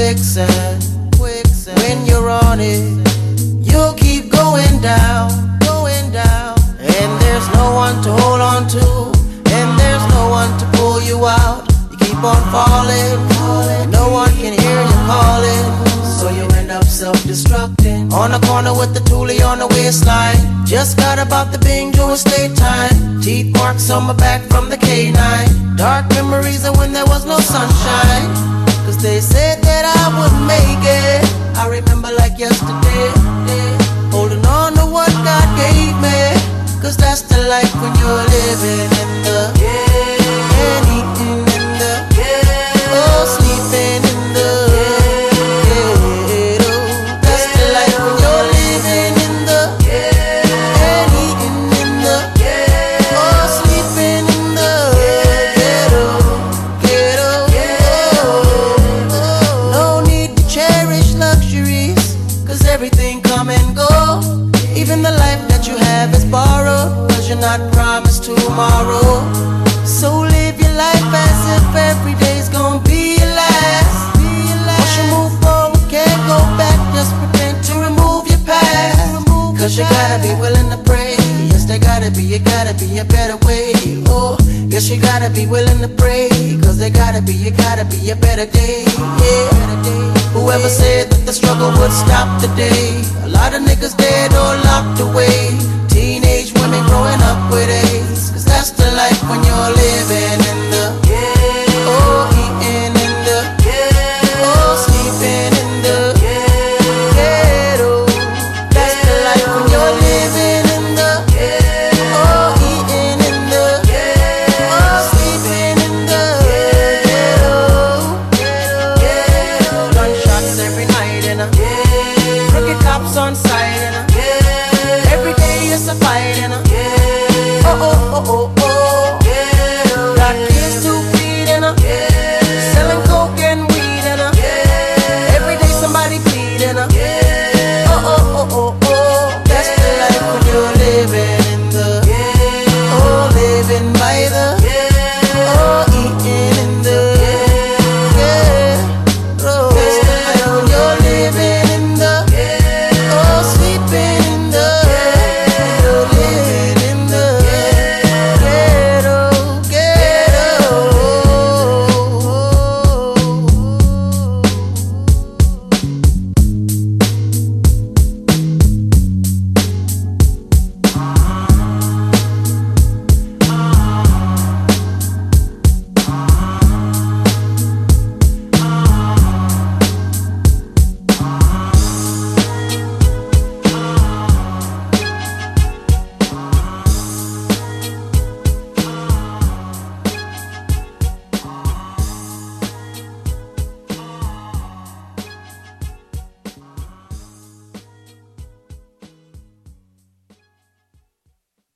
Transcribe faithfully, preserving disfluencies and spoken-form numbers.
quicksand. quicksand. When you're on it, you'll keep going down, going down. And there's no one to hold on to, and there's no one to pull you out. You keep on falling, falling. No one can hear you calling, so you end up self-destructing. On the corner with the toolie on the waistline. Just got about the Bing doing state time. Teeth marks on my back from the K nine. Dark memories of when there was no sunshine. Cause they said that I wouldn't make it. I remember like yesterday, holding on to what God gave me. Cause that's the life when you're living in the yeah, and eating in the yeah, oh, sleeping in the yeah, oh. That's the life when you're living in the yeah, and eating in the yeah, oh, sleeping in the ghetto, ghetto, oh, oh. No need to cherish luxuries, cause everything come and go. Even the life that you have is borrowed, cause you're not promised tomorrow. So live your life as if every day's gonna be your last. Once you move forward, can't go back. Just pretend to remove your past, cause you gotta be willing to pray. Yes, there gotta be, you gotta be a better way. Oh, yes, you gotta be willing to pray, cause there gotta be, you gotta be a better day. Yeah. Whoever said that the struggle would stop the day? A lot of niggas dead or locked away. Teenage women growing up with AIDS, cause that's the life when you're living.